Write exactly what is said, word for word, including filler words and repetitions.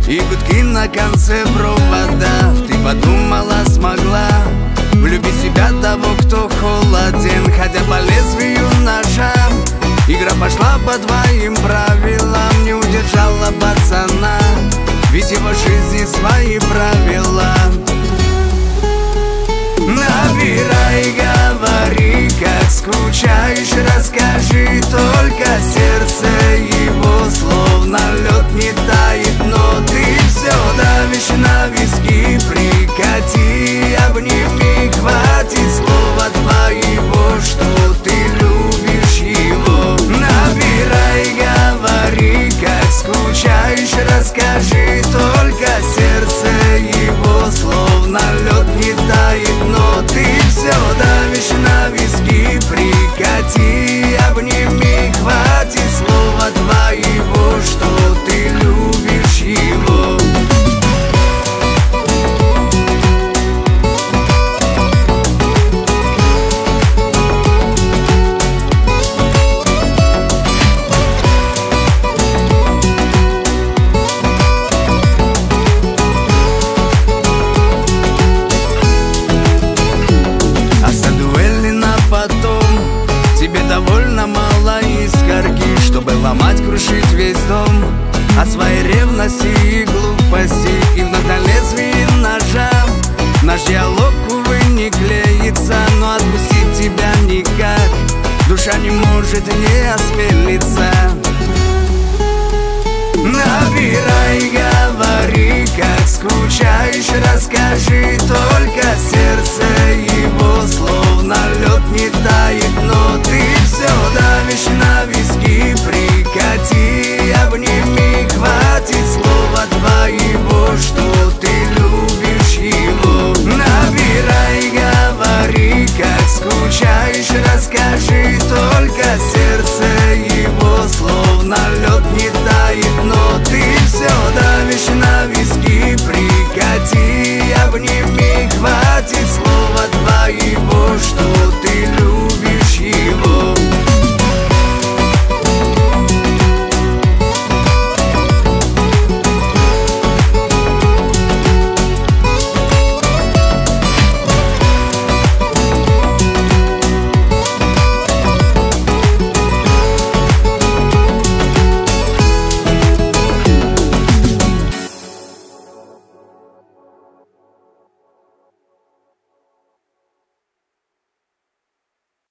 и гудки на конце провода. Ты подумала, смогла влюбить в себя того, кто холоден, хотя по лезвию ножа. Игра пошла по твоим правилам, не удержала пацана, ведь его жизни свои правила. Набирай, говори, как скучаешь, расскажи, только сердце его словно лед не тает, но ты все давишь на виски. Прикати, обними, хватит слова твоего, что ты любишь его. Набирай, говори, как скучаешь, расскажи, только сердце его словно лед не тает, но ты все давишь на виски. Прикати, обними, хватит слова твоего, что ты любишь его. Тебе довольно мало искорки, чтобы ломать, крушить весь дом от своей ревности и глупости. И вновь на лезвии ножа наш диалог, увы, не клеится, но отпустить тебя никак душа не может, не осмелиться. Набирай, говори, как скучаешь, расскажи, только сердце его слов